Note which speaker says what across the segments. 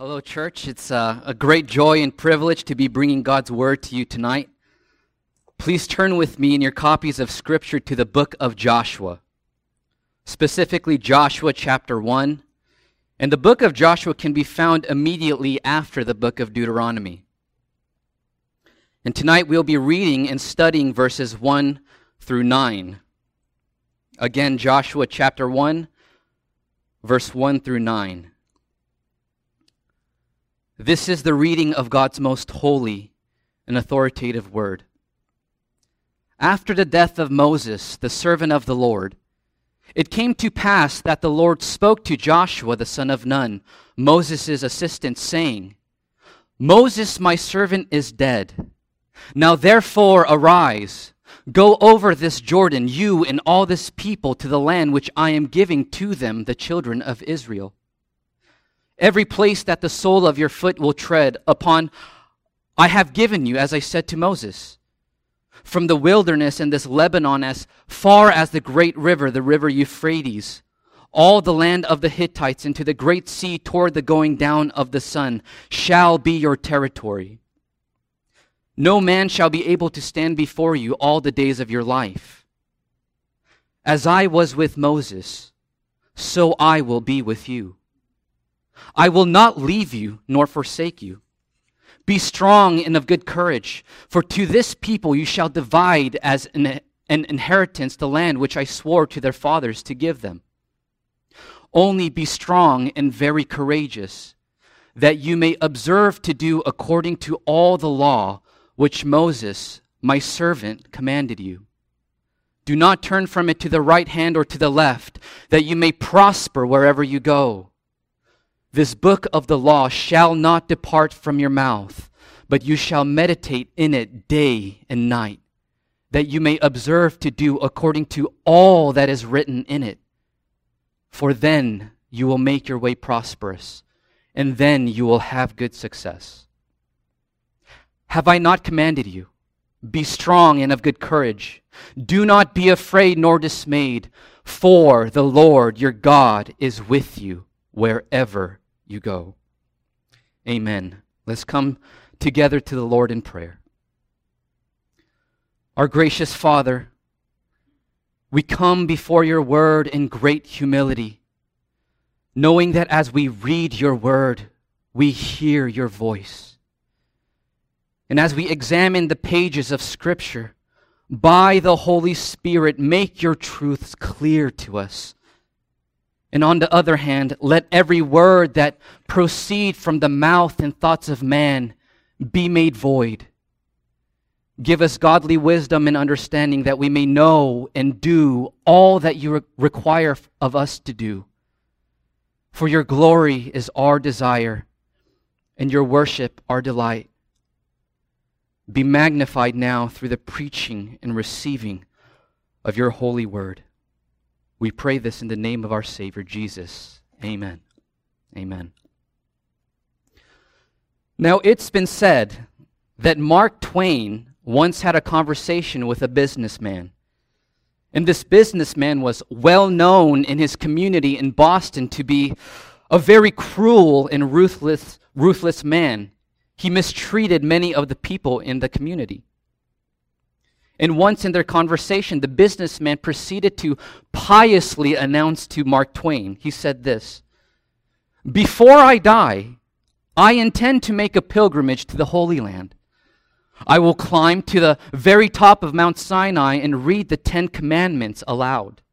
Speaker 1: Hello, church. It's a great joy and privilege to be bringing God's Word to you tonight. Please turn with me in your copies of Scripture to the book of Joshua, specifically Joshua chapter 1. And the book of Joshua can be found immediately after the book of Deuteronomy. And tonight we'll be reading and studying verses 1 through 9. Again, Joshua chapter 1, verse 1 through 9. This is the reading of God's most holy and authoritative word. After the death of Moses, the servant of the Lord, it came to pass that the Lord spoke to Joshua the son of Nun, Moses' assistant, saying, Moses, my servant, is dead. Now therefore arise, go over this Jordan, you and all this people, to the land which I am giving to them, the children of Israel. Every place that the sole of your foot will tread upon, I have given you, as I said to Moses. From the wilderness and this Lebanon as far as the great river, the river Euphrates, all the land of the Hittites into the great sea toward the going down of the sun shall be your territory. No man shall be able to stand before you all the days of your life. As I was with Moses, so I will be with you. I will not leave you nor forsake you. Be strong and of good courage, for to this people you shall divide as an inheritance the land which I swore to their fathers to give them. Only be strong and very courageous, that you may observe to do according to all the law which Moses, my servant, commanded you. Do not turn from it to the right hand or to the left, that you may prosper wherever you go. This book of the law shall not depart from your mouth, but you shall meditate in it day and night, that you may observe to do according to all that is written in it. For then you will make your way prosperous, and then you will have good success. Have I not commanded you? Be strong and of good courage. Do not be afraid nor dismayed, for the Lord your God is with you wherever you go. Amen. Let's come together to the Lord in prayer. Our gracious Father, we come before your word in great humility, knowing that as we read your word, we hear your voice. And as we examine the pages of Scripture, by the Holy Spirit, make your truths clear to us. And on the other hand, let every word that proceed from the mouth and thoughts of man be made void. Give us godly wisdom and understanding that we may know and do all that you require of us to do. For your glory is our desire, and your worship our delight. Be magnified now through the preaching and receiving of your holy word. We pray this in the name of our Savior, Jesus. Amen. Amen. Now, it's been said that Mark Twain once had a conversation with a businessman. And this businessman was well known in his community in Boston to be a very cruel and ruthless man. He mistreated many of the people in the community. And once in their conversation, the businessman proceeded to piously announce to Mark Twain. He said this, "Before I die, I intend to make a pilgrimage to the Holy Land. I will climb to the very top of Mount Sinai and read the 10 Commandments aloud."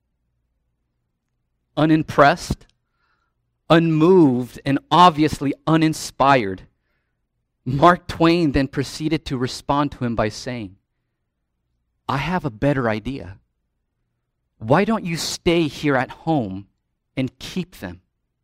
Speaker 1: Unimpressed, unmoved, and obviously uninspired, Mark Twain then proceeded to respond to him by saying, "I have a better idea. Why don't you stay here at home and keep them?"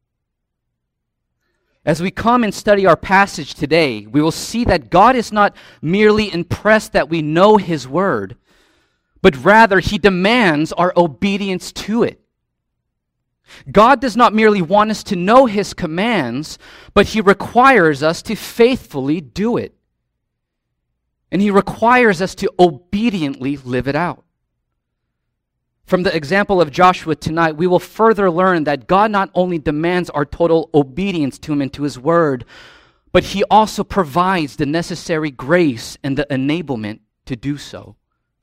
Speaker 1: As we come and study our passage today, we will see that God is not merely impressed that we know His Word, but rather He demands our obedience to it. God does not merely want us to know His commands, but He requires us to faithfully do it. And He requires us to obediently live it out. From the example of Joshua tonight, we will further learn that God not only demands our total obedience to Him and to His word, but He also provides the necessary grace and the enablement to do so.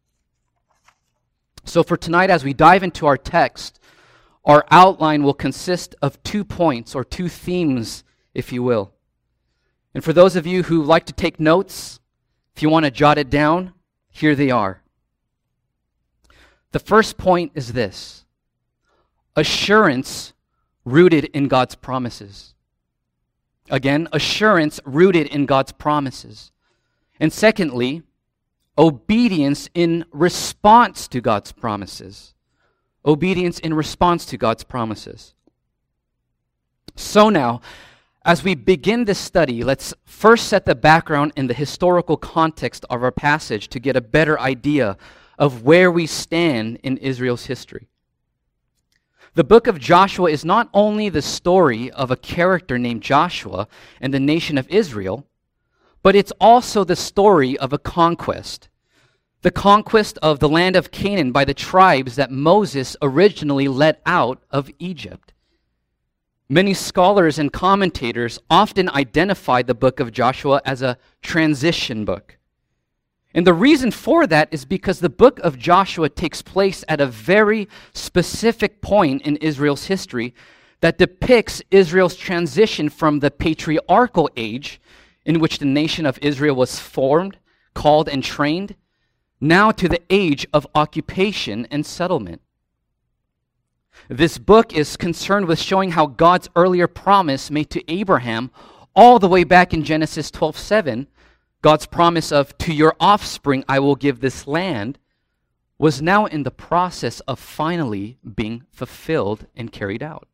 Speaker 1: So for tonight, as we dive into our text, our outline will consist of 2 points, or 2 themes, if you will. And for those of you who like to take notes, if you want to jot it down, here they are. The first point is this: assurance rooted in God's promises. Again, assurance rooted in God's promises. And secondly, obedience in response to God's promises. Obedience in response to God's promises. So now, as we begin this study, let's first set the background and the historical context of our passage to get a better idea of where we stand in Israel's history. The book of Joshua is not only the story of a character named Joshua and the nation of Israel, but it's also the story of a conquest. The conquest of the land of Canaan by the tribes that Moses originally led out of Egypt. Many scholars and commentators often identify the book of Joshua as a transition book. And the reason for that is because the book of Joshua takes place at a very specific point in Israel's history that depicts Israel's transition from the patriarchal age, in which the nation of Israel was formed, called, and trained, now to the age of occupation and settlement. This book is concerned with showing how God's earlier promise made to Abraham all the way back in Genesis 12:7, God's promise of, "To your offspring I will give this land," was now in the process of finally being fulfilled and carried out.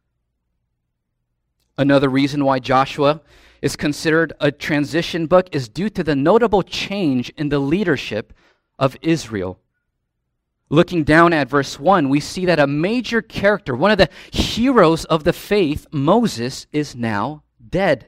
Speaker 1: Another reason why Joshua is considered a transition book is due to the notable change in the leadership of Israel. Looking down at verse 1, we see that a major character, one of the heroes of the faith, Moses, is now dead.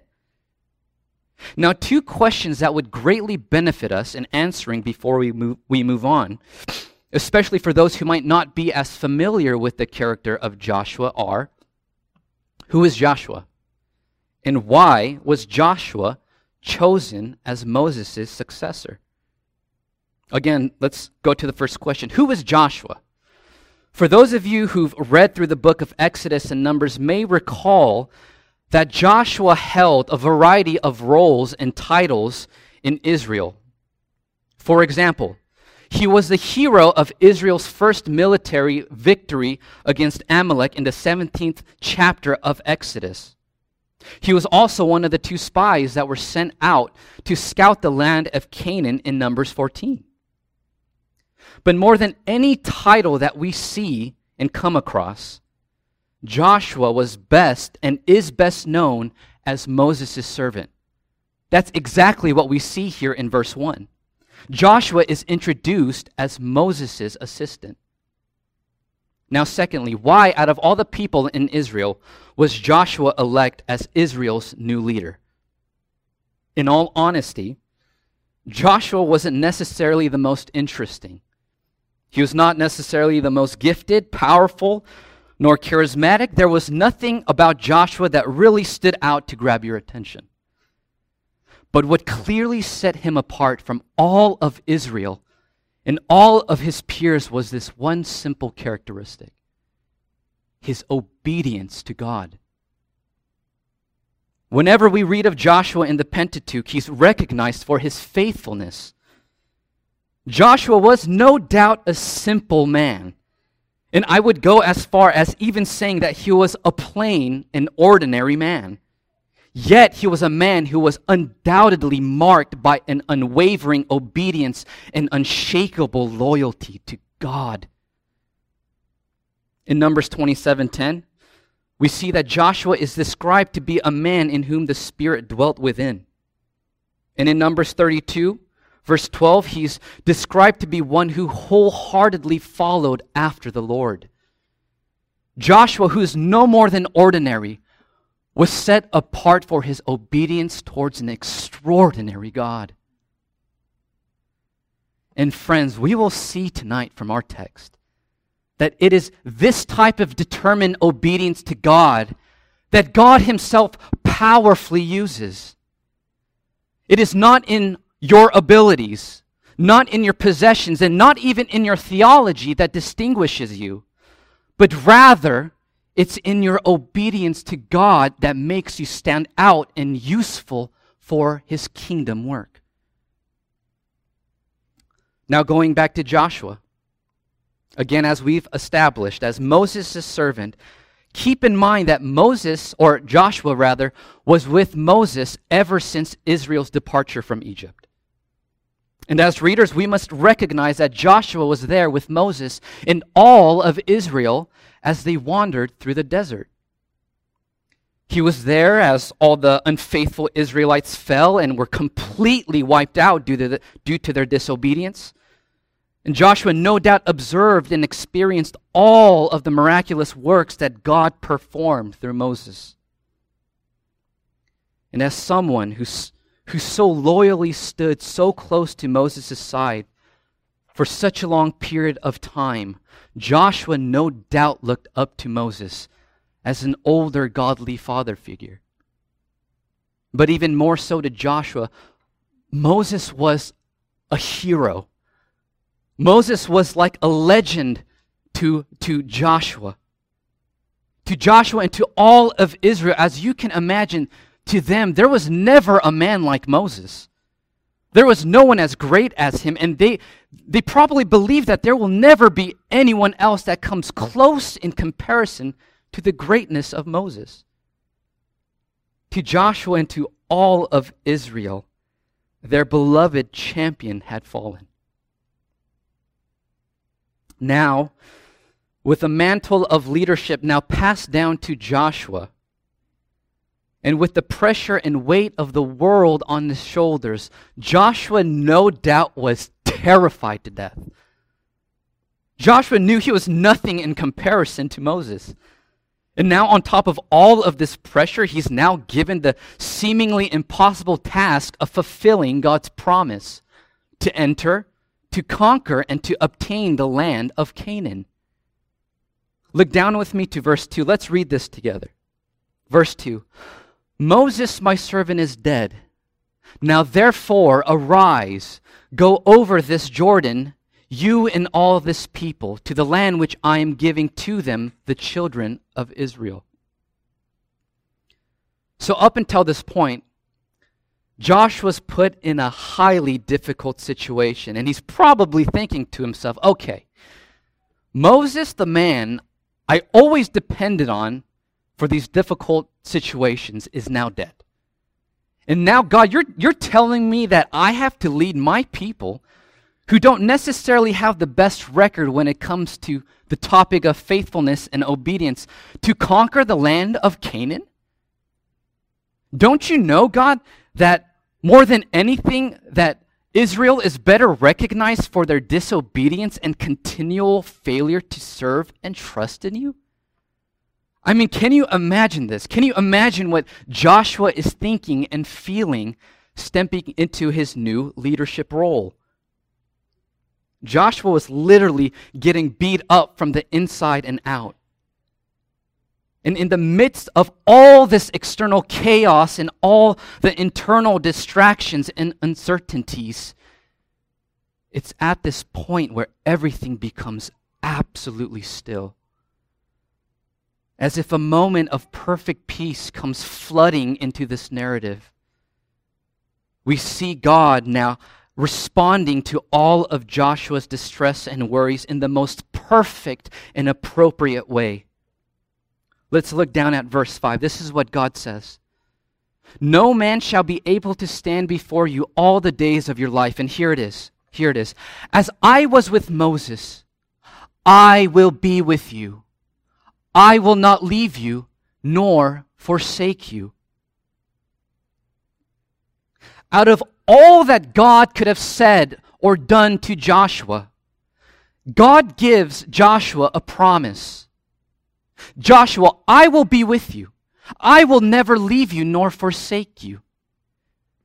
Speaker 1: Now, 2 questions that would greatly benefit us in answering before we move on, especially for those who might not be as familiar with the character of Joshua, are: who is Joshua? And why was Joshua chosen as Moses' successor? Again, let's go to the first question. Who is Joshua? For those of you who've read through the book of Exodus and Numbers may recall that Joshua held a variety of roles and titles in Israel. For example, he was the hero of Israel's first military victory against Amalek in the 17th chapter of Exodus. He was also one of the 2 spies that were sent out to scout the land of Canaan in Numbers 14. But more than any title that we see and come across, Joshua was best and is best known as Moses' servant. That's exactly what we see here in verse 1. Joshua is introduced as Moses' assistant. Now, secondly, why, out of all the people in Israel, was Joshua elect as Israel's new leader? In all honesty, Joshua wasn't necessarily the most interesting. He was not necessarily the most gifted, powerful, nor charismatic. There was nothing about Joshua that really stood out to grab your attention. But what clearly set him apart from all of Israel and all of his peers was this one simple characteristic: his obedience to God. Whenever we read of Joshua in the Pentateuch, he's recognized for his faithfulness. Joshua was no doubt a simple man. And I would go as far as even saying that he was a plain and ordinary man. Yet he was a man who was undoubtedly marked by an unwavering obedience and unshakable loyalty to God. In Numbers 27:10, we see that Joshua is described to be a man in whom the Spirit dwelt within. And in Numbers 32, verse 12, he's described to be one who wholeheartedly followed after the Lord. Joshua, who is no more than ordinary, was set apart for his obedience towards an extraordinary God. And friends, we will see tonight from our text that it is this type of determined obedience to God that God himself powerfully uses. It is not in your abilities, not in your possessions, and not even in your theology that distinguishes you, but rather it's in your obedience to God that makes you stand out and useful for his kingdom work. Now going back to Joshua. Again, as we've established, as Moses' servant, keep in mind that Joshua rather, was with Moses ever since Israel's departure from Egypt. And as readers, we must recognize that Joshua was there with Moses and all of Israel as they wandered through the desert. He was there as all the unfaithful Israelites fell and were completely wiped out due to their disobedience. And Joshua no doubt observed and experienced all of the miraculous works that God performed through Moses. And as someone who so loyally stood so close to Moses' side for such a long period of time, Joshua no doubt looked up to Moses as an older godly father figure. But even more so to Joshua, Moses was a hero. Moses was like a legend to Joshua. To Joshua and to all of Israel, as you can imagine, to them, there was never a man like Moses. There was no one as great as him, and they probably believe that there will never be anyone else that comes close in comparison to the greatness of Moses. To Joshua and to all of Israel, their beloved champion had fallen. Now, with the mantle of leadership now passed down to Joshua, and with the pressure and weight of the world on his shoulders, Joshua no doubt was terrified to death. Joshua knew he was nothing in comparison to Moses. And now on top of all of this pressure, he's now given the seemingly impossible task of fulfilling God's promise to enter, to conquer, and to obtain the land of Canaan. Look down with me to verse 2. Let's read this together. Verse 2. Moses, my servant, is dead. Now therefore arise, go over this Jordan, you and all this people, to the land which I am giving to them, the children of Israel. So up until this point, Joshua's put in a highly difficult situation, and he's probably thinking to himself, okay, Moses, the man I always depended on for these difficult situations, is now dead. And now, God, you're telling me that I have to lead my people who don't necessarily have the best record when it comes to the topic of faithfulness and obedience to conquer the land of Canaan? Don't you know, God, that more than anything, that Israel is better recognized for their disobedience and continual failure to serve and trust in you? I mean, can you imagine this? Can you imagine what Joshua is thinking and feeling stepping into his new leadership role? Joshua was literally getting beat up from the inside and out. And in the midst of all this external chaos and all the internal distractions and uncertainties, it's at this point where everything becomes absolutely still. As if a moment of perfect peace comes flooding into this narrative. We see God now responding to all of Joshua's distress and worries in the most perfect and appropriate way. Let's look down at verse 5. This is what God says. No man shall be able to stand before you all the days of your life. And here it is. Here it is. As I was with Moses, I will be with you. I will not leave you nor forsake you. Out of all that God could have said or done to Joshua, God gives Joshua a promise. Joshua, I will be with you. I will never leave you nor forsake you.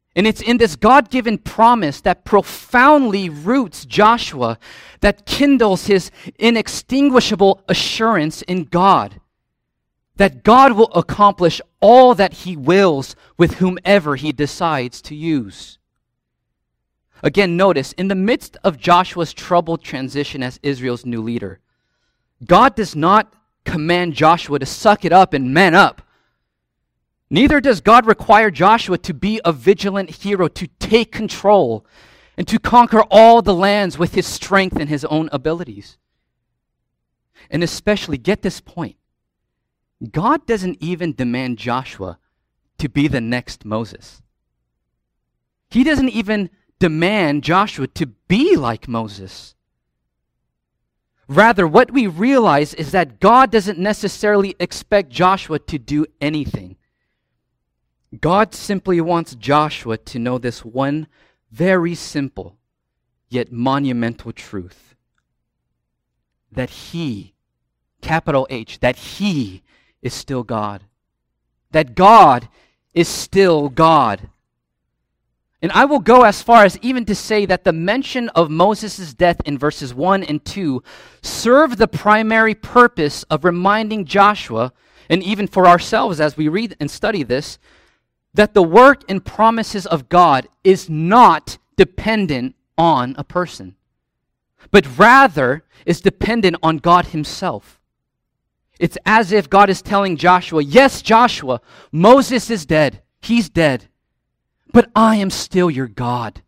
Speaker 1: And it's in this God-given promise that profoundly roots Joshua, that kindles his inextinguishable assurance in God, that God will accomplish all that he wills with whomever he decides to use. Again, notice, in the midst of Joshua's troubled transition as Israel's new leader, God does not command Joshua to suck it up and man up. Neither does God require Joshua to be a vigilant hero, to take control and to conquer all the lands with his strength and his own abilities. And especially, get this point, God doesn't even demand Joshua to be the next Moses. He doesn't even demand Joshua to be like Moses. Rather, what we realize is that God doesn't necessarily expect Joshua to do anything. God simply wants Joshua to know this one very simple yet monumental truth. That he, capital H, that he is still God. That God is still God. And I will go as far as even to say that the mention of Moses' death in verses 1 and 2 serve the primary purpose of reminding Joshua, and even for ourselves as we read and study this, that the work and promises of God is not dependent on a person, but rather is dependent on God himself. It's as if God is telling Joshua, yes, Joshua, Moses is dead. He's dead. But I am still your God.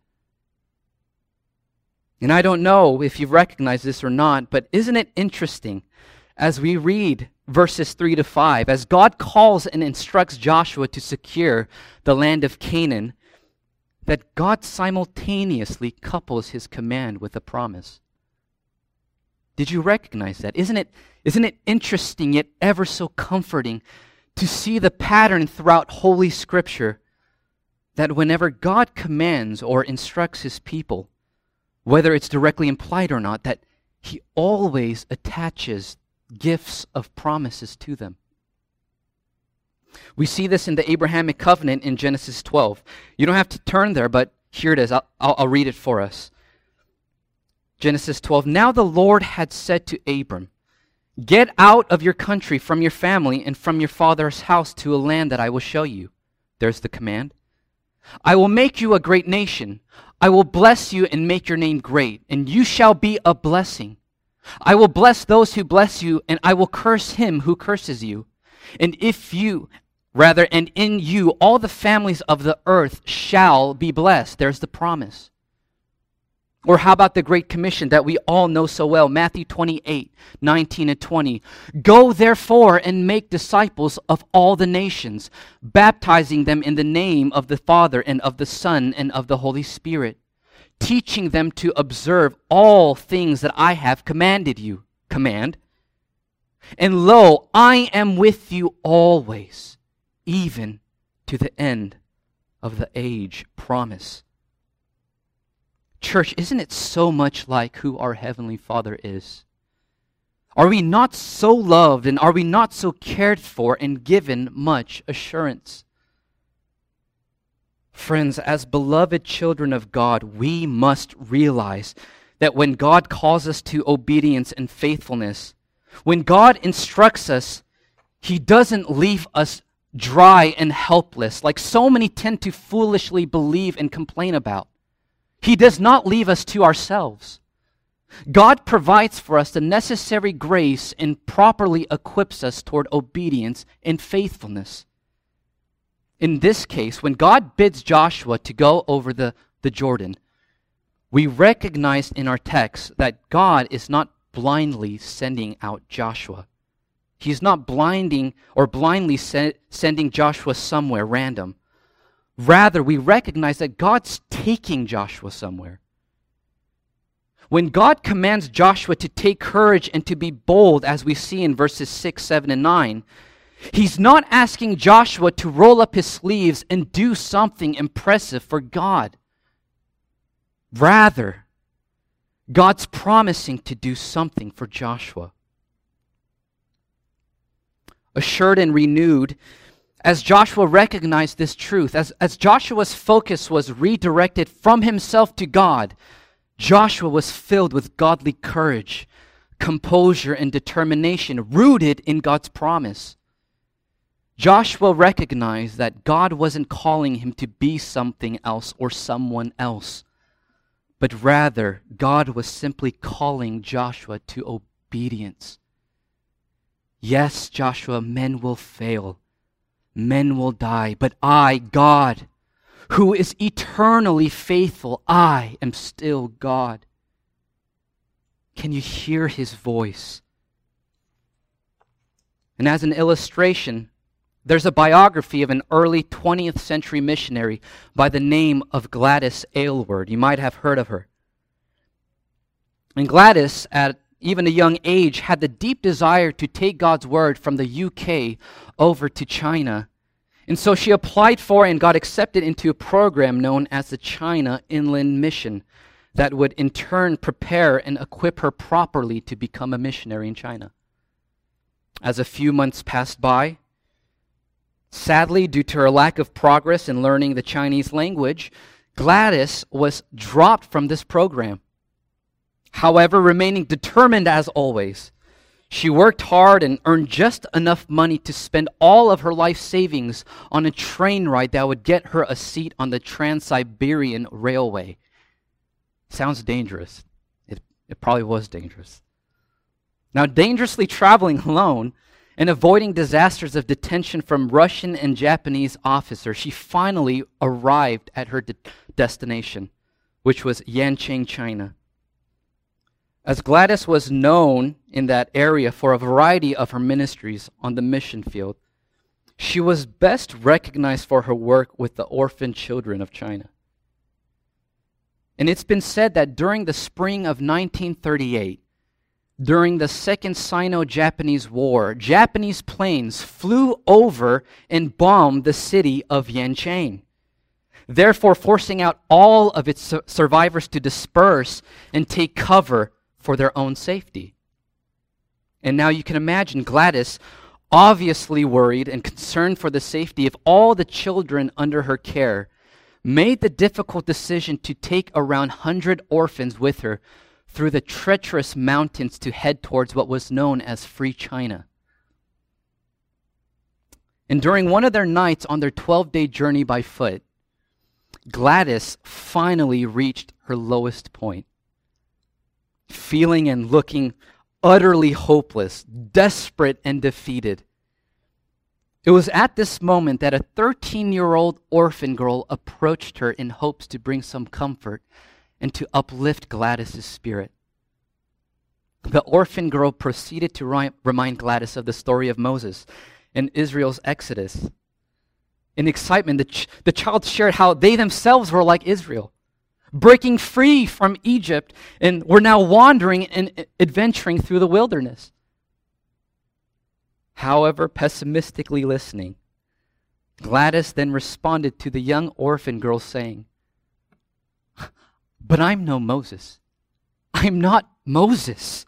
Speaker 1: And I don't know if you've recognized this or not, but isn't it interesting as we read verses 3 to 5, as God calls and instructs Joshua to secure the land of Canaan, that God simultaneously couples his command with a promise. Did you recognize that? Isn't it interesting yet ever so comforting to see the pattern throughout Holy Scripture that whenever God commands or instructs his people, whether it's directly implied or not, that he always attaches gifts of promises to them. We see this in the Abrahamic covenant in Genesis 12. You don't have to turn there, but here it is. I'll read it for us. Genesis 12. Now the Lord had said to Abram, get out of your country, from your family, and from your father's house to a land that I will show you. There's the command. I will make you a great nation. I will bless you and make your name great, and you shall be a blessing. I will bless those who bless you, and I will curse him who curses you. And and in you all the families of the earth shall be blessed. There's the promise. Or how about the Great Commission that we all know so well, Matthew 28, 19 and 20. Go therefore and make disciples of all the nations, baptizing them in the name of the Father and of the Son and of the Holy Spirit, teaching them to observe all things that I have commanded you. Command. And lo, I am with you always, even to the end of the age. Promise. Church, isn't it so much like who our Heavenly Father is? Are we not so loved, and are we not so cared for and given much assurance? Friends, as beloved children of God, we must realize that when God calls us to obedience and faithfulness, when God instructs us, he doesn't leave us dry and helpless like so many tend to foolishly believe and complain about. He does not leave us to ourselves. God provides for us the necessary grace and properly equips us toward obedience and faithfulness. In this case, when God bids Joshua to go over the Jordan, we recognize in our text that God is not blindly sending out Joshua. He's not blindly sending Joshua somewhere random. Rather, we recognize that God's taking Joshua somewhere. When God commands Joshua to take courage and to be bold, as we see in verses 6, 7, and 9, he's not asking Joshua to roll up his sleeves and do something impressive for God. Rather, God's promising to do something for Joshua. Assured and renewed as Joshua recognized this truth, as Joshua's focus was redirected from himself to God, Joshua was filled with godly courage, composure, and determination rooted in God's promise. Joshua recognized that God wasn't calling him to be something else or someone else, but rather God was simply calling Joshua to obedience. Yes, Joshua, men will fail. Men will die, but I, God, who is eternally faithful, I am still God. Can you hear his voice? And as an illustration, there's a biography of an early 20th century missionary by the name of Gladys Aylward. You might have heard of her. And Gladys, at even a young age, had the deep desire to take God's word from the UK over to China. And so she applied for and got accepted into a program known as the China Inland Mission that would in turn prepare and equip her properly to become a missionary in China. As a few months passed by, sadly, due to her lack of progress in learning the Chinese language, Gladys was dropped from this program. However, remaining determined as always, she worked hard and earned just enough money to spend all of her life savings on a train ride that would get her a seat on the Trans-Siberian Railway. Sounds dangerous. It probably was dangerous. Now, dangerously traveling alone and avoiding disasters of detention from Russian and Japanese officers, she finally arrived at her destination, which was Yancheng, China. As Gladys was known in that area for a variety of her ministries on the mission field, she was best recognized for her work with the orphan children of China. And it's been said that during the spring of 1938, during the Second Sino-Japanese War, Japanese planes flew over and bombed the city of Yancheng, therefore forcing out all of its survivors to disperse and take cover for their own safety. And now you can imagine Gladys, obviously worried and concerned for the safety of all the children under her care, made the difficult decision to take around 100 orphans with her through the treacherous mountains to head towards what was known as Free China. And during one of their nights on their 12-day journey by foot, Gladys finally reached her lowest point. Feeling and looking utterly hopeless, desperate, and defeated. It was at this moment that a 13-year-old orphan girl approached her in hopes to bring some comfort and to uplift Gladys' spirit. The orphan girl proceeded to remind Gladys of the story of Moses and Israel's Exodus. In excitement, the child shared how they themselves were like Israel, breaking free from Egypt, and were now wandering and adventuring through the wilderness. However, pessimistically listening, Gladys then responded to the young orphan girl saying, "But I'm no Moses. I'm not Moses."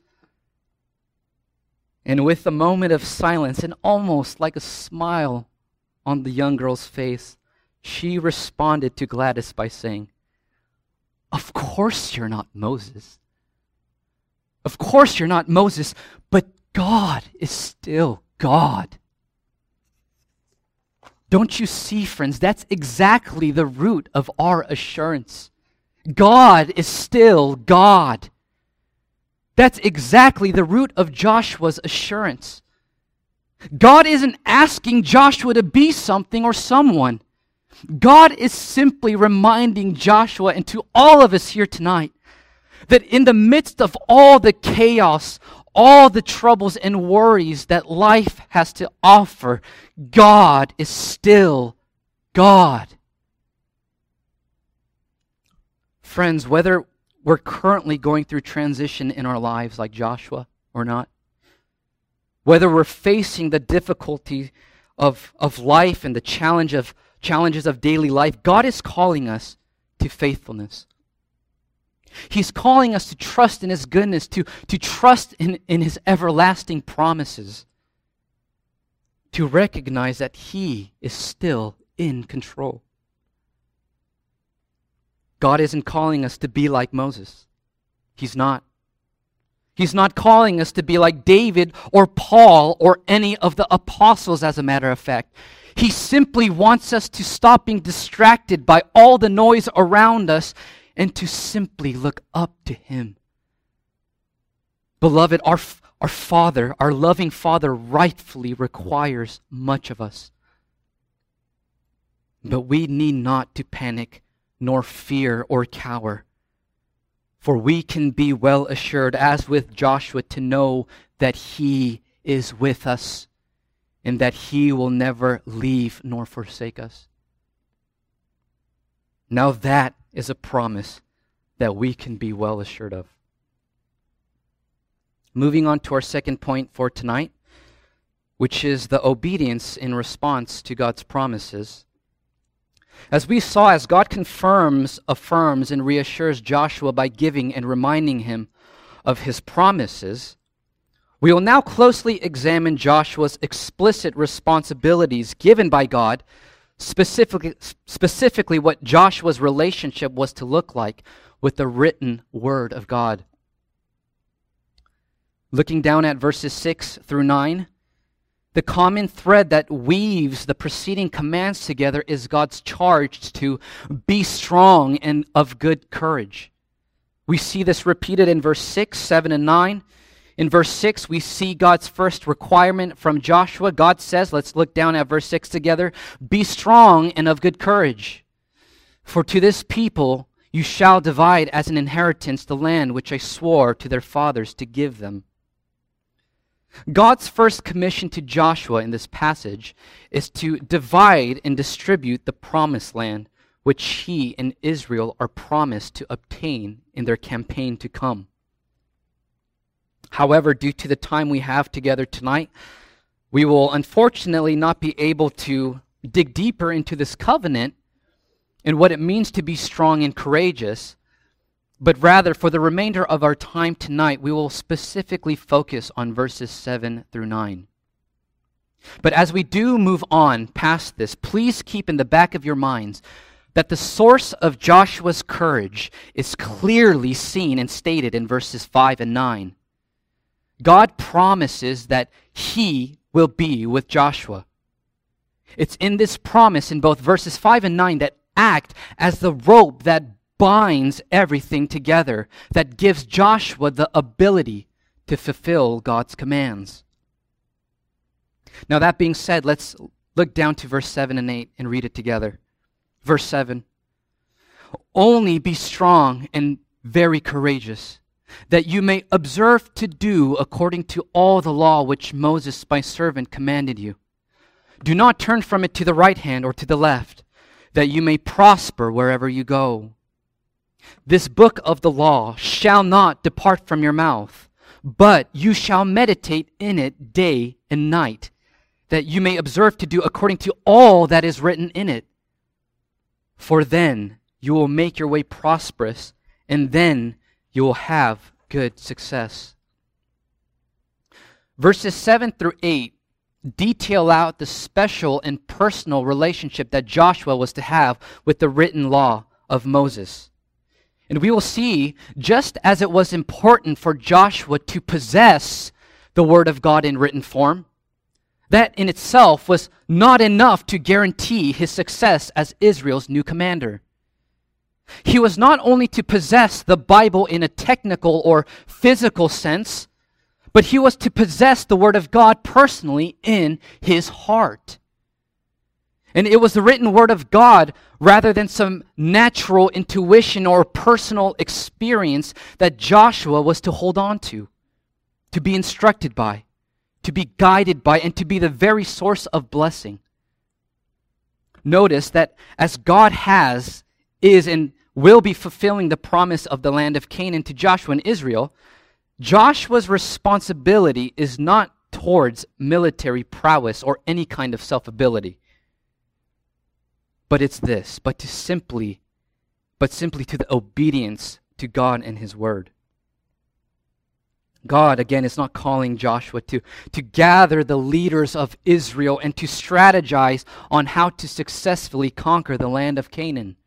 Speaker 1: And with a moment of silence and almost like a smile on the young girl's face, she responded to Gladys by saying, "Of course you're not Moses. Of course you're not Moses, but God is still God." Don't you see, friends? That's exactly the root of our assurance. God is still God. That's exactly the root of Joshua's assurance. God isn't asking Joshua to be something or someone. God is simply reminding Joshua and to all of us here tonight that in the midst of all the chaos, all the troubles and worries that life has to offer, God is still God. Friends, whether we're currently going through transition in our lives like Joshua or not, whether we're facing the difficulty of life and the challenges of daily life, God is calling us to faithfulness. He's calling us to trust in His goodness, to trust in His everlasting promises, to recognize that He is still in control. God isn't calling us to be like Moses. He's not. He's not calling us to be like David or Paul or any of the apostles, as a matter of fact. He simply wants us to stop being distracted by all the noise around us and to simply look up to Him. Beloved, our Father, our loving Father, rightfully requires much of us. But we need not to panic, nor fear or cower. For we can be well assured, as with Joshua, to know that He is with us and that He will never leave nor forsake us. Now that is a promise that we can be well assured of. Moving on to our second point for tonight, which is the obedience in response to God's promises. As we saw, as God confirms, affirms, and reassures Joshua by giving and reminding him of His promises, we will now closely examine Joshua's explicit responsibilities given by God, specifically what Joshua's relationship was to look like with the written Word of God. Looking down at verses 6 through 9, the common thread that weaves the preceding commands together is God's charge to be strong and of good courage. We see this repeated in verse 6, 7, and 9. In verse 6, we see God's first requirement from Joshua. God says, let's look down at verse 6 together, be strong and of good courage. For to this people you shall divide as an inheritance the land which I swore to their fathers to give them. God's first commission to Joshua in this passage is to divide and distribute the promised land which he and Israel are promised to obtain in their campaign to come. However, due to the time we have together tonight, we will unfortunately not be able to dig deeper into this covenant and what it means to be strong and courageous. But rather, for the remainder of our time tonight, we will specifically focus on verses 7 through 9. But as we do move on past this, please keep in the back of your minds that the source of Joshua's courage is clearly seen and stated in verses 5 and 9. God promises that He will be with Joshua. It's in this promise in both verses 5 and 9 that act as the rope that binds everything together, that gives Joshua the ability to fulfill God's commands. Now that being said, let's look down to verse 7 and 8 and read it together. Verse 7, only be strong and very courageous, that you may observe to do according to all the law which Moses my servant commanded you. Do not turn from it to the right hand or to the left, that you may prosper wherever you go. This book of the law shall not depart from your mouth, but you shall meditate in it day and night, that you may observe to do according to all that is written in it. For then you will make your way prosperous, and then you will have good success. Verses 7 through 8 detail out the special and personal relationship that Joshua was to have with the written law of Moses. And we will see, just as it was important for Joshua to possess the Word of God in written form, that in itself was not enough to guarantee his success as Israel's new commander. He was not only to possess the Bible in a technical or physical sense, but he was to possess the Word of God personally in his heart. And it was the written Word of God, rather than some natural intuition or personal experience, that Joshua was to hold on to be instructed by, to be guided by, and to be the very source of blessing. Notice that as God is, and will be fulfilling the promise of the land of Canaan to Joshua and Israel, Joshua's responsibility is not towards military prowess or any kind of self-ability. But it's this, but simply to the obedience to God and His Word. God, again, is not calling Joshua to gather the leaders of Israel and to strategize on how to successfully conquer the land of Canaan.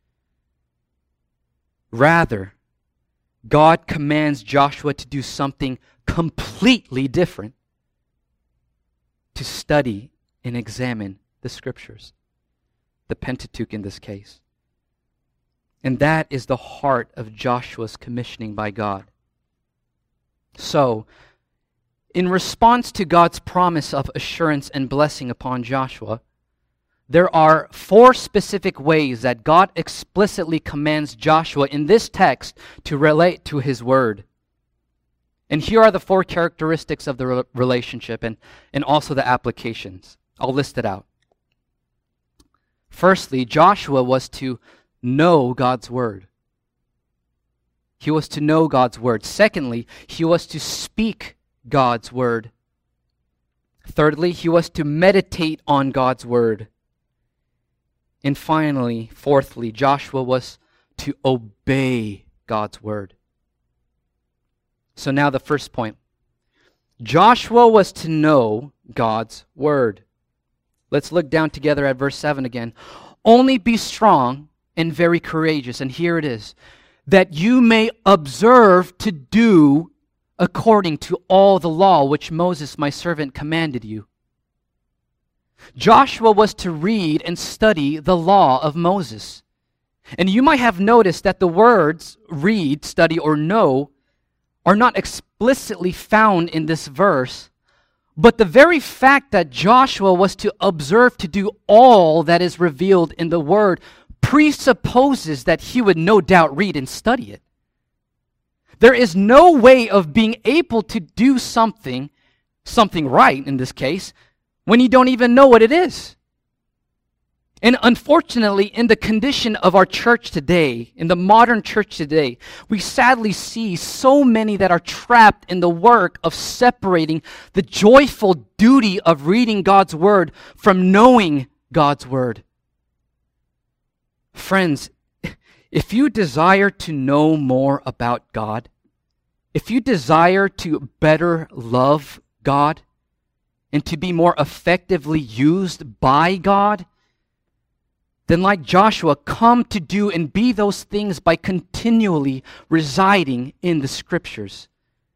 Speaker 1: Rather, God commands Joshua to do something completely different, to study and examine the Scriptures, the Pentateuch in this case. And that is the heart of Joshua's commissioning by God. So, in response to God's promise of assurance and blessing upon Joshua, there are 4 specific ways that God explicitly commands Joshua in this text to relate to his word. And here are the 4 characteristics of the relationship and also the applications. I'll list it out. Firstly, Joshua was to know God's word. He was to know God's word. Secondly, he was to speak God's word. Thirdly, he was to meditate on God's word. And finally, fourthly, Joshua was to obey God's word. So now the first point. Joshua was to know God's word. Let's look down together at verse 7 again. Only be strong and very courageous. And here it is. That you may observe to do according to all the law which Moses my servant commanded you. Joshua was to read and study the law of Moses. And you might have noticed that the words read, study, or know are not explicitly found in this verse, but the very fact that Joshua was to observe to do all that is revealed in the word presupposes that he would no doubt read and study it. There is no way of being able to do something right in this case, when you don't even know what it is. And unfortunately, in the condition of our church today, in the modern church today, we sadly see so many that are trapped in the work of separating the joyful duty of reading God's word from knowing God's word. Friends, if you desire to know more about God, if you desire to better love God, and to be more effectively used by God, then like Joshua, come to do and be those things by continually residing in the Scriptures.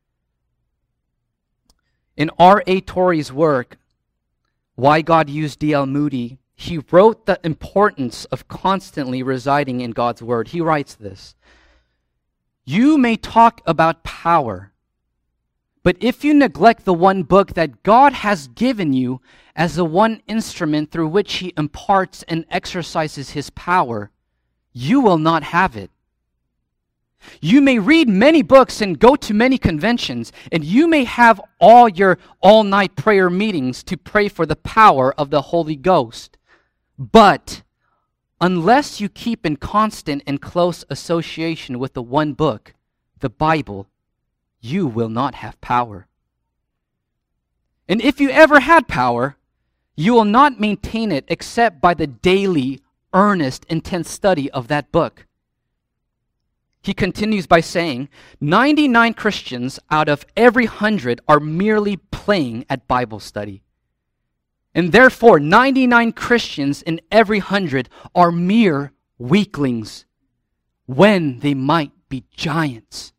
Speaker 1: In R.A. Torrey's work, Why God Used D.L. Moody, he wrote the importance of constantly residing in God's Word. He writes this: "You may talk about power, but if you neglect the one book that God has given you as the one instrument through which He imparts and exercises His power, you will not have it. You may read many books and go to many conventions, and you may have all your all-night prayer meetings to pray for the power of the Holy Ghost. But unless you keep in constant and close association with the one book, the Bible, you will not have power. And if you ever had power, you will not maintain it except by the daily, earnest, intense study of that book." He continues by saying, 99 Christians out of every 100 are merely playing at Bible study. And therefore, 99 Christians in every 100 are mere weaklings when they might be giants.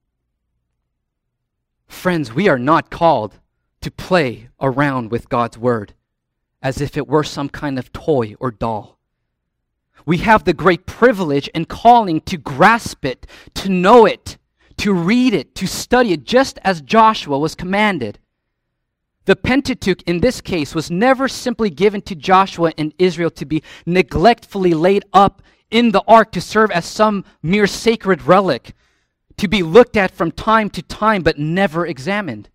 Speaker 1: Friends, we are not called to play around with God's Word as if it were some kind of toy or doll. We have the great privilege and calling to grasp it, to know it, to read it, to study it, just as Joshua was commanded. The Pentateuch in this case was never simply given to Joshua and Israel to be neglectfully laid up in the ark to serve as some mere sacred relic, to be looked at from time to time but never examined.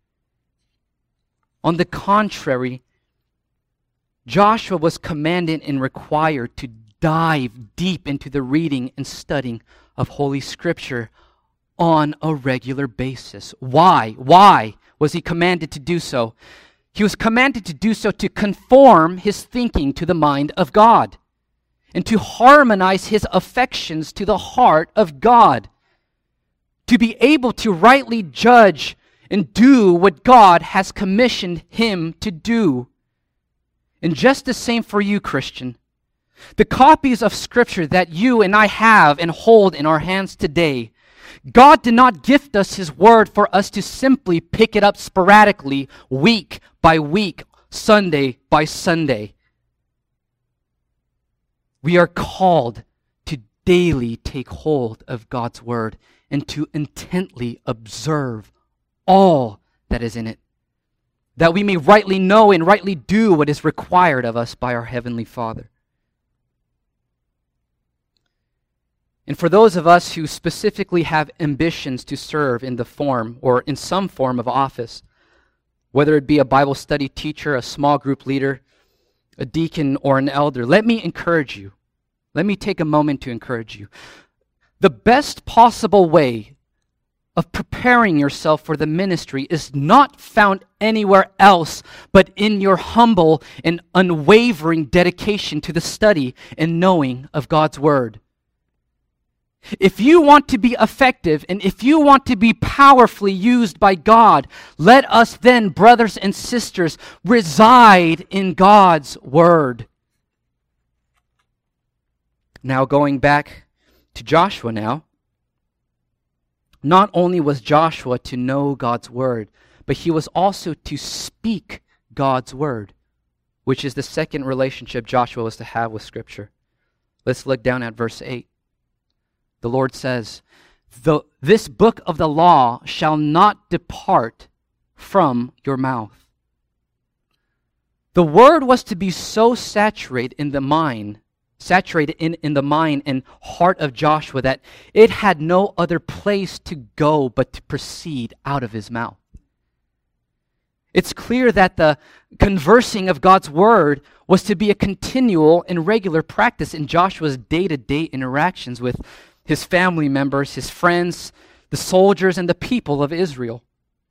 Speaker 1: On the contrary, Joshua was commanded and required to dive deep into the reading and studying of Holy Scripture on a regular basis. Why? Why was he commanded to do so? He was commanded to do so to conform his thinking to the mind of God and to harmonize his affections to the heart of God, to be able to rightly judge and do what God has commissioned him to do. And just the same for you, Christian. The copies of Scripture that you and I have and hold in our hands today, God did not gift us His Word for us to simply pick it up sporadically, week by week, Sunday by Sunday. We are called to daily take hold of God's Word and to intently observe all that is in it, that we may rightly know and rightly do what is required of us by our Heavenly Father. And for those of us who specifically have ambitions to serve in the form or in some form of office, whether it be a Bible study teacher, a small group leader, a deacon, or an elder, let me encourage you. Let me take a moment to encourage you. The best possible way of preparing yourself for the ministry is not found anywhere else but in your humble and unwavering dedication to the study and knowing of God's Word. If you want to be effective and if you want to be powerfully used by God, let us then, brothers and sisters, reside in God's Word. Now going back to Joshua now, not only was Joshua to know God's Word, but he was also to speak God's Word, which is the second relationship Joshua was to have with Scripture. Let's look down at verse 8. The Lord says, "This book of the law shall not depart from your mouth." The Word was to be so saturated in the mind and heart of Joshua that it had no other place to go but to proceed out of his mouth. It's clear that the conversing of God's Word was to be a continual and regular practice in Joshua's day-to-day interactions with his family members, his friends, the soldiers, and the people of Israel.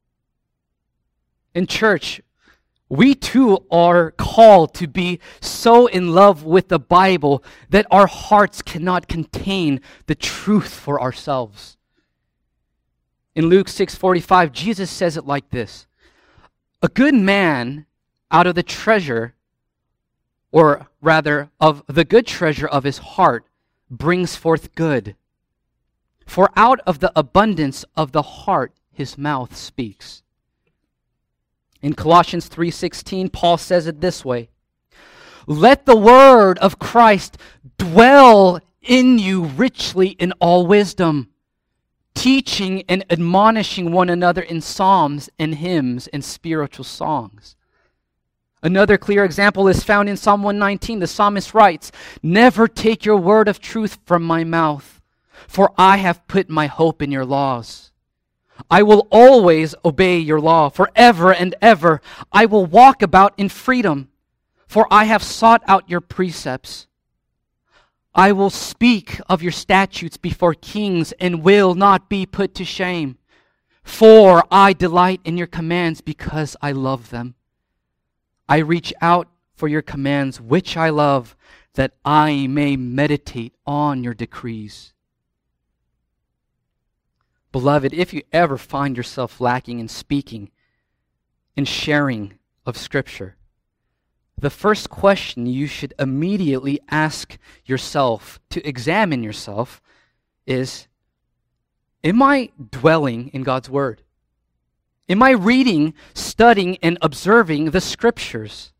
Speaker 1: In church, we too are called to be so in love with the Bible that our hearts cannot contain the truth for ourselves. In Luke 6:45, Jesus says it like this: "A good man out of the treasure, or rather of the good treasure of his heart, brings forth good. For out of the abundance of the heart his mouth speaks." In Colossians 3:16, Paul says it this way: "Let the word of Christ dwell in you richly in all wisdom, teaching and admonishing one another in psalms and hymns and spiritual songs." Another clear example is found in Psalm 119. The psalmist writes, "Never take your word of truth from my mouth, for I have put my hope in your laws. I will always obey your law forever and ever. I will walk about in freedom, for I have sought out your precepts. I will speak of your statutes before kings and will not be put to shame. For I delight in your commands because I love them. I reach out for your commands, which I love, that I may meditate on your decrees." Beloved, if you ever find yourself lacking in speaking and sharing of Scripture, the first question you should immediately ask yourself to examine yourself is, am I dwelling in God's Word? Am I reading, studying, and observing the Scriptures?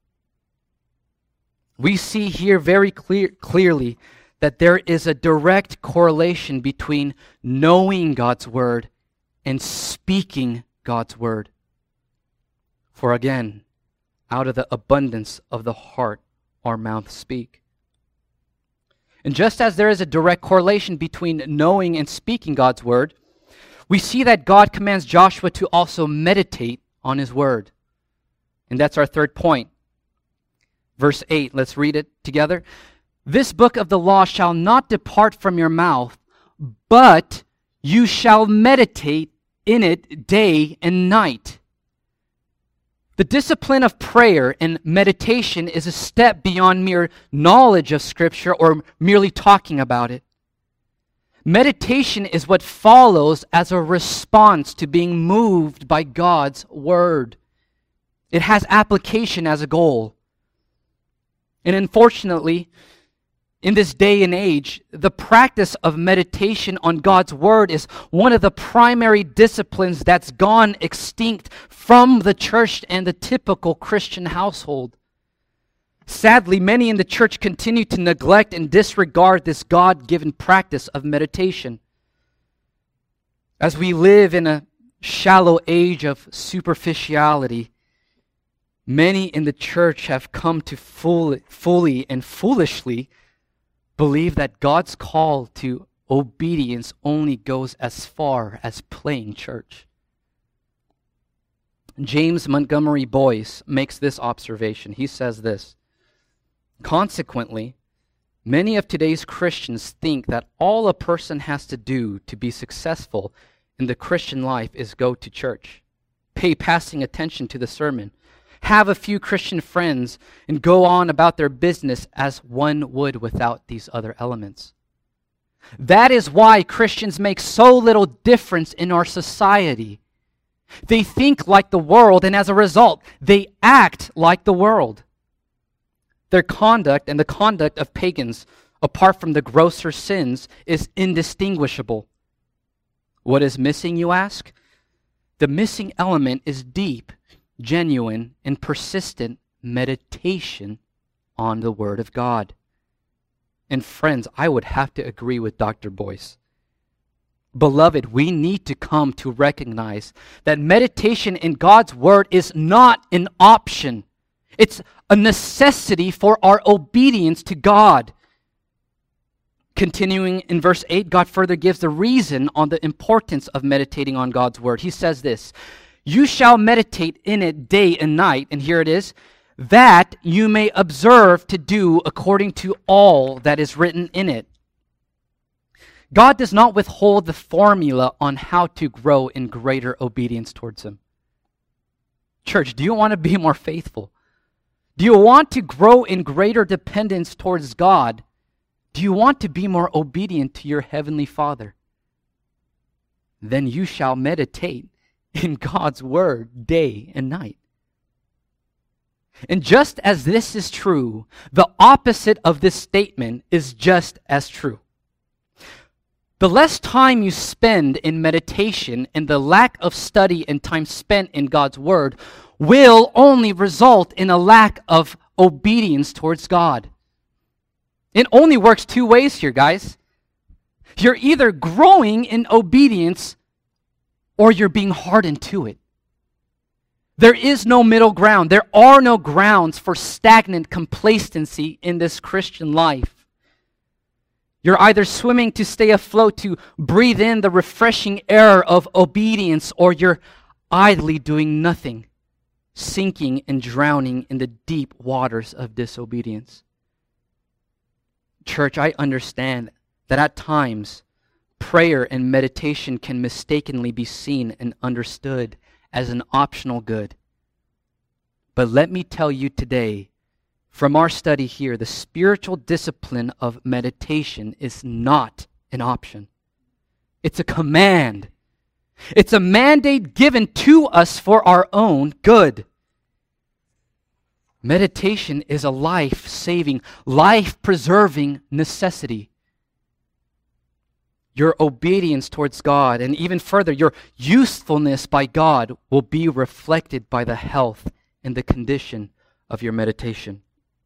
Speaker 1: We see here very clearly that there is a direct correlation between knowing God's Word and speaking God's Word. For again, out of the abundance of the heart, our mouths speak. And just as there is a direct correlation between knowing and speaking God's Word, we see that God commands Joshua to also meditate on His Word. And that's our third point. Verse 8, let's read it together. "This book of the law shall not depart from your mouth, but you shall meditate in it day and night." The discipline of prayer and meditation is a step beyond mere knowledge of Scripture or merely talking about it. Meditation is what follows as a response to being moved by God's word. It has application as a goal. And unfortunately, in this day and age, the practice of meditation on God's word is one of the primary disciplines that's gone extinct from the church and the typical Christian household. Sadly, many in the church continue to neglect and disregard this God-given practice of meditation. As we live in a shallow age of superficiality, many in the church have come to fully and foolishly believe that God's call to obedience only goes as far as playing church. James Montgomery Boyce makes this observation. He says this: consequently, many of today's Christians think that all a person has to do to be successful in the Christian life is go to church, pay passing attention to the sermon, have a few Christian friends, and go on about their business as one would without these other elements. That is why Christians make so little difference in our society. They think like the world, and as a result, they act like the world. Their conduct and the conduct of pagans, apart from the grosser sins, is indistinguishable. What is missing, you ask? The missing element is deep, genuine, and persistent meditation on the Word of God. And friends, I would have to agree with Dr. Boyce. Beloved, we need to come to recognize that meditation in God's Word is not an option. It's a necessity for our obedience to God. Continuing in verse 8, God further gives the reason on the importance of meditating on God's Word. He says this: "You shall meditate in it day and night," and here it is, "that you may observe to do according to all that is written in it." God does not withhold the formula on how to grow in greater obedience towards Him. Church, do you want to be more faithful? Do you want to grow in greater dependence towards God? Do you want to be more obedient to your Heavenly Father? Then you shall meditate in God's Word day and night. And just as this is true, the opposite of this statement is just as true. The less time you spend in meditation and the lack of study and time spent in God's Word will only result in a lack of obedience towards God. It only works two ways here, guys. You're either growing in obedience or you're being hardened to it. There is no middle ground. There are no grounds for stagnant complacency in this Christian life. You're either swimming to stay afloat, to breathe in the refreshing air of obedience, or you're idly doing nothing, sinking and drowning in the deep waters of disobedience. Church, I understand that at times prayer and meditation can mistakenly be seen and understood as an optional good. But let me tell you today, from our study here, the spiritual discipline of meditation is not an option. It's a command. It's a mandate given to us for our own good. Meditation is a life-saving, life-preserving necessity. Your obedience towards God, and even further, your usefulness by God, will be reflected by the health and the condition of your meditation.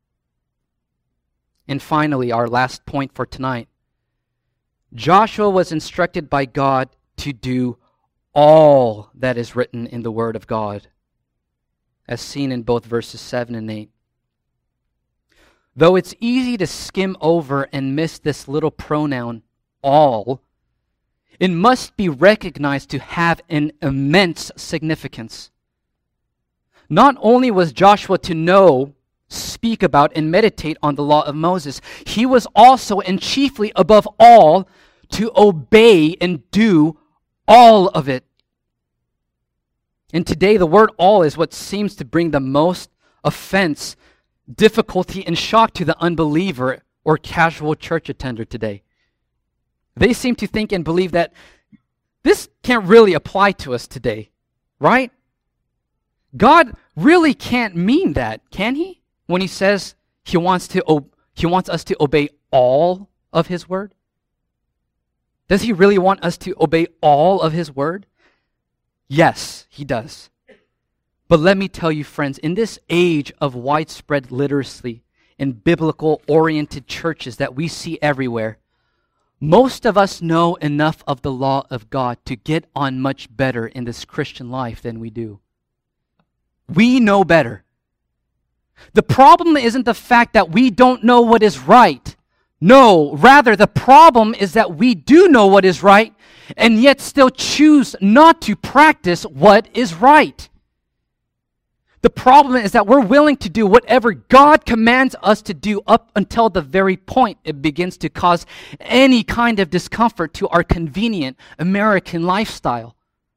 Speaker 1: And finally, our last point for tonight. Joshua was instructed by God to do all that is written in the Word of God, as seen in both verses 7 and 8. Though it's easy to skim over and miss this little pronoun, all, it must be recognized to have an immense significance. Not only was Joshua to know, speak about, and meditate on the law of Moses, he was also, and chiefly above all, to obey and do all of it. And today, the word all is what seems to bring the most offense, difficulty, and shock to the unbeliever or casual church attender today. They seem to think and believe that this can't really apply to us today, right? God really can't mean that, can he? When he says he wants us to obey all of his word? Does he really want us to obey all of his word? Yes, he does. But let me tell you, friends, in this age of widespread literacy in biblical-oriented churches that we see everywhere, most of us know enough of the law of God to get on much better in this Christian life than we do. We know better. The problem isn't the fact that we don't know what is right. No, rather the problem is that we do know what is right and yet still choose not to practice what is right. The problem is that we're willing to do whatever God commands us to do up until the very point it begins to cause any kind of discomfort to our convenient American lifestyle.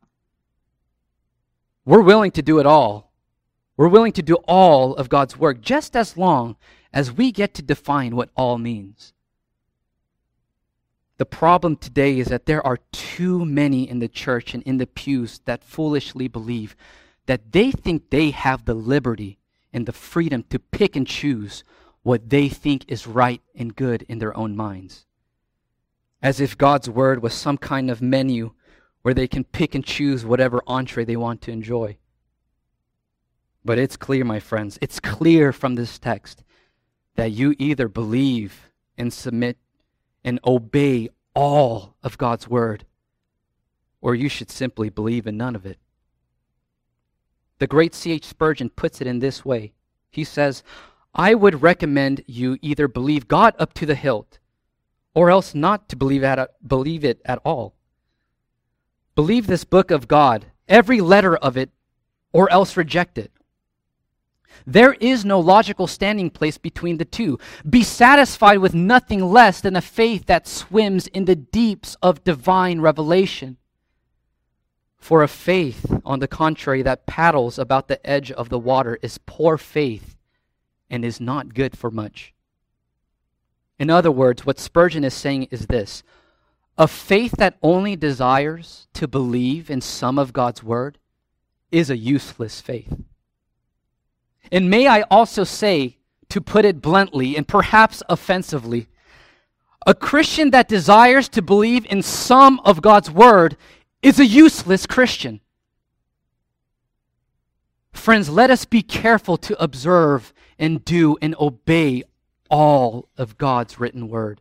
Speaker 1: We're willing to do it all. We're willing to do all of God's work just as long as we get to define what all means. The problem today is that there are too many in the church and in the pews that foolishly believe that they think they have the liberty and the freedom to pick and choose what they think is right and good in their own minds. As if God's word was some kind of menu where they can pick and choose whatever entree they want to enjoy. But it's clear, my friends, it's clear from this text that you either believe and submit and obey all of God's word, or you should simply believe in none of it. The great C.H. Spurgeon puts it in this way. He says, I would recommend you either believe God up to the hilt, or else not to believe it at all. Believe this book of God, every letter of it, or else reject it. There is no logical standing place between the two. Be satisfied with nothing less than a faith that swims in the deeps of divine revelation. For a faith, on the contrary, that paddles about the edge of the water is poor faith and is not good for much. In other words, what Spurgeon is saying is this: a faith that only desires to believe in some of God's word is a useless faith. And may I also say, to put it bluntly and perhaps offensively, a Christian that desires to believe in some of God's word is a useless Christian. Friends, let us be careful to observe and do and obey all of God's written word.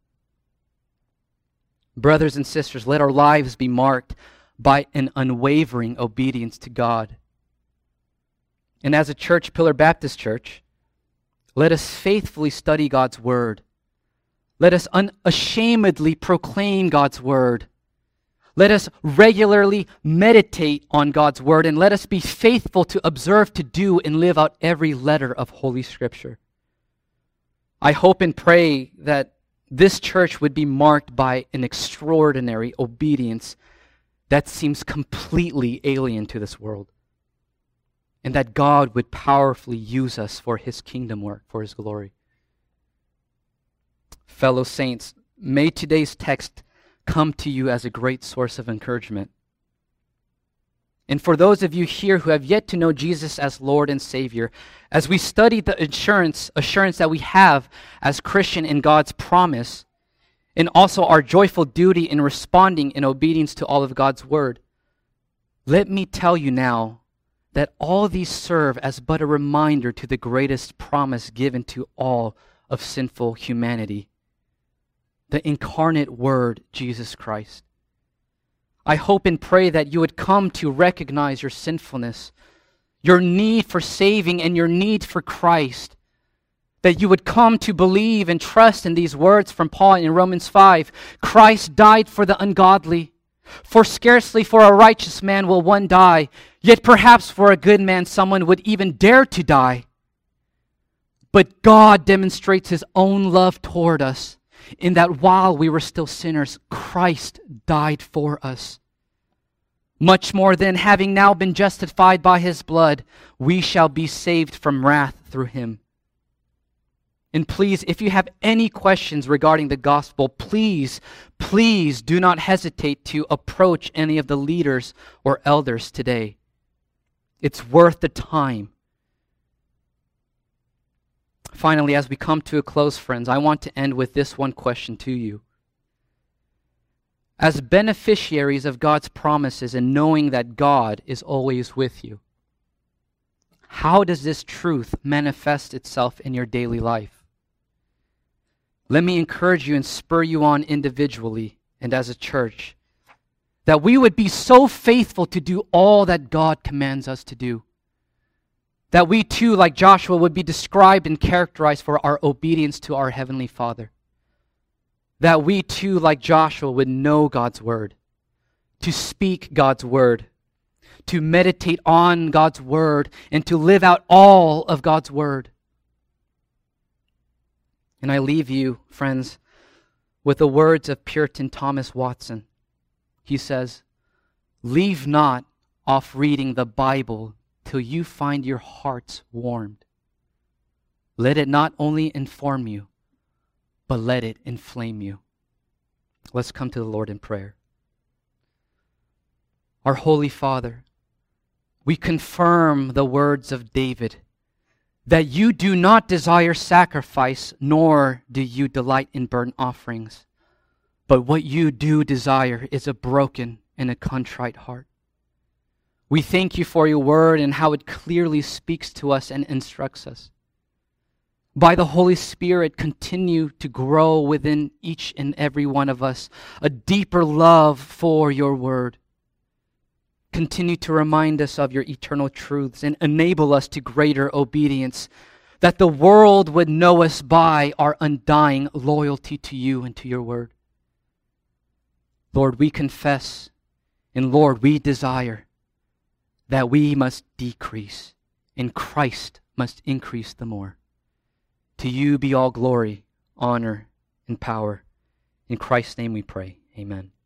Speaker 1: Brothers and sisters, let our lives be marked by an unwavering obedience to God. And as a church, Pillar Baptist Church, let us faithfully study God's word. Let us unashamedly proclaim God's word. Let us regularly meditate on God's word, and let us be faithful to observe, to do, and live out every letter of Holy Scripture. I hope and pray that this church would be marked by an extraordinary obedience that seems completely alien to this world, and that God would powerfully use us for His kingdom work, for His glory. Fellow saints, may today's text come to you as a great source of encouragement. And for those of you here who have yet to know Jesus as Lord and Savior, as we study the assurance that we have as Christian in God's promise, and also our joyful duty in responding in obedience to all of God's word, let me tell you now that all these serve as but a reminder to the greatest promise given to all of sinful humanity, the incarnate Word, Jesus Christ. I hope and pray that you would come to recognize your sinfulness, your need for saving, and your need for Christ. That you would come to believe and trust in these words from Paul in Romans 5. Christ died for the ungodly. For scarcely for a righteous man will one die, yet perhaps for a good man someone would even dare to die. But God demonstrates His own love toward us, in that while we were still sinners, Christ died for us. Much more then, having now been justified by His blood, we shall be saved from wrath through Him. And please, if you have any questions regarding the gospel, please do not hesitate to approach any of the leaders or elders today. It's worth the time. Finally, as we come to a close, friends, I want to end with this one question to you. As beneficiaries of God's promises and knowing that God is always with you, how does this truth manifest itself in your daily life? Let me encourage you and spur you on individually and as a church, that we would be so faithful to do all that God commands us to do. That we too, like Joshua, would be described and characterized for our obedience to our Heavenly Father. That we too, like Joshua, would know God's Word, to speak God's Word, to meditate on God's Word, and to live out all of God's Word. And I leave you, friends, with the words of Puritan Thomas Watson. He says, "Leave not off reading the Bible till you find your hearts warmed. Let it not only inform you, but let it inflame you." Let's come to the Lord in prayer. Our Holy Father, we confirm the words of David, that you do not desire sacrifice, nor do you delight in burnt offerings. But what you do desire is a broken and a contrite heart. We thank you for your word and how it clearly speaks to us and instructs us. By the Holy Spirit, continue to grow within each and every one of us a deeper love for your word. Continue to remind us of your eternal truths and enable us to greater obedience, that the world would know us by our undying loyalty to you and to your word. Lord, we confess, and Lord, we desire that we must decrease and Christ must increase the more. To you be all glory, honor, and power. In Christ's name we pray. Amen.